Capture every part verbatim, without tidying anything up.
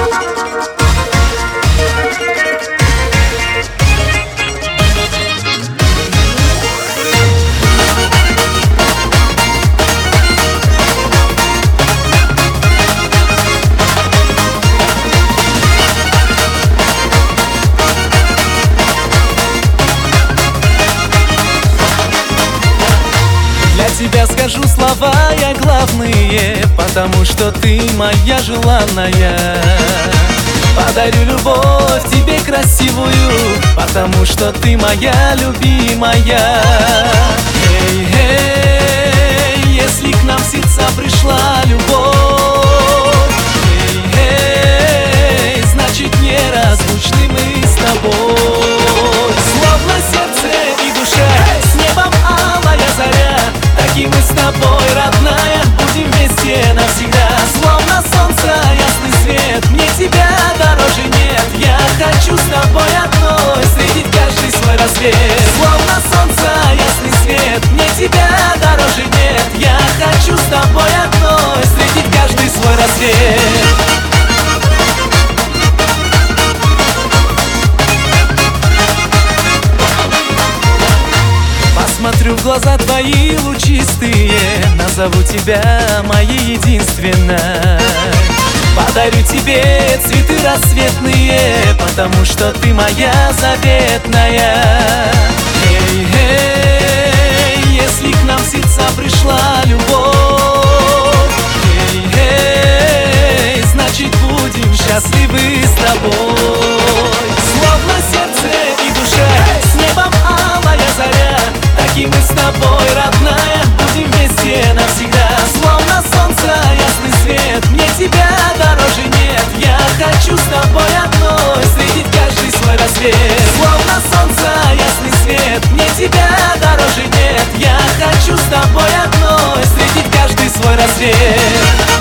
Тебя скажу слова я главные, потому что ты моя желанная. Подарю любовь тебе красивую, потому что ты моя любимая. Эй, эй, если к нам в сердца пришла любовь, эй, эй, значит неразлучны мы с тобой. Словно сердце и душа, с небом алая заря, такие мы с тобой, родная, будем вместе навсегда. Словно солнце ясный свет, мне тебя дороже нет. Я хочу с тобой одной встретить каждый свой рассвет. Словно солнце ясный свет, мне тебя дороже нет. Я хочу с тобой одной встретить каждый свой рассвет. Смотрю в глаза твои лучистые, назову тебя моей единственной. Подарю тебе цветы рассветные, потому что ты моя заветная. Эй, эй, если к нам в сердца пришла любовь, эй, эй, значит будем счастливы с тобой. Словно сердце и душа, с небом алая заря, такие мы с тобой, родная, будем вместе навсегда. Словно солнце ясный свет, мне тебя дороже нет. Я хочу с тобой одной встретить каждый свой рассвет. Словно солнце ясный свет, мне тебя дороже нет. Я хочу с тобой одной встретить каждый свой рассвет.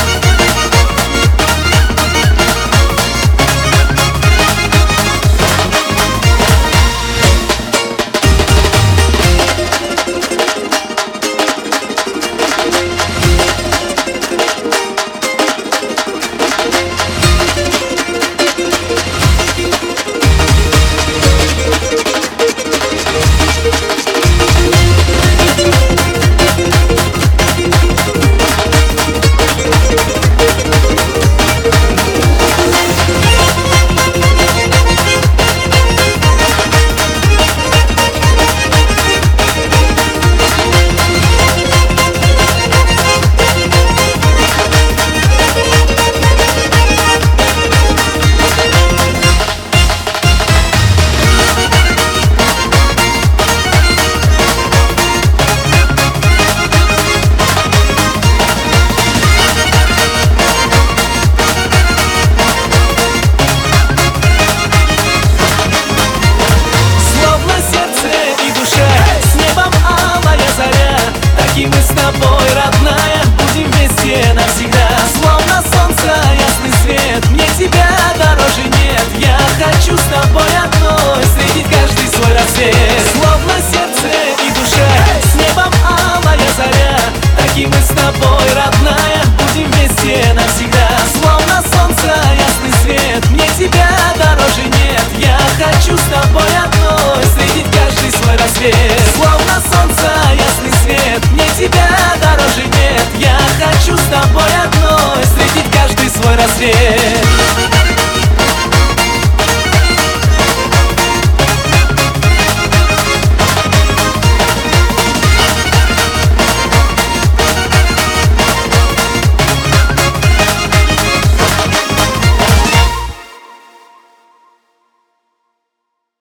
Мы с тобой, родная, будем вместе навсегда. Словно солнце ясный свет, мне тебя дороже нет. Я хочу с тобой одной встретить каждый свой рассвет. Словно сердце и душа, с небом алая заря, такие мы с тобой, родная, будем вместе навсегда. Словно солнце ясный свет, мне тебя дороже нет. Я хочу с тобой одной встретить каждый свой рассвет. Словно солнце ясный свет, мне тебя дороже нет. Я хочу с тобой одной встретить каждый свой рассвет.